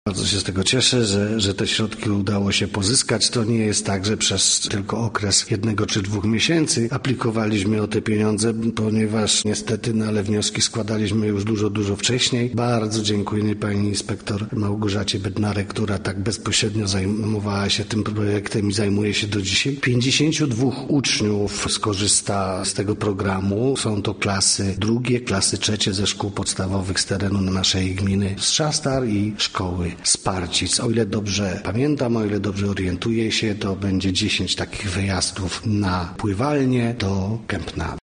Bardzo się z tego cieszę, że te środki udało się pozyskać. To nie jest tak, że przez tylko okres 1 czy 2 miesięcy aplikowaliśmy o te pieniądze, ponieważ niestety, ale wnioski składaliśmy już dużo wcześniej. Bardzo dziękuję pani inspektor Małgorzacie Bednarek, która tak bezpośrednio zajmowała się tym projektem i zajmuje się do dzisiaj. 52 uczniów skorzysta z tego programu. Są to klasy drugie, klasy trzecie ze szkół podstawowych z terenu naszej gminy Strzastar i szkoły Sparcic. O ile dobrze pamiętam, o ile dobrze orientuję się, to będzie 10 takich wyjazdów na pływalnię do Kępna.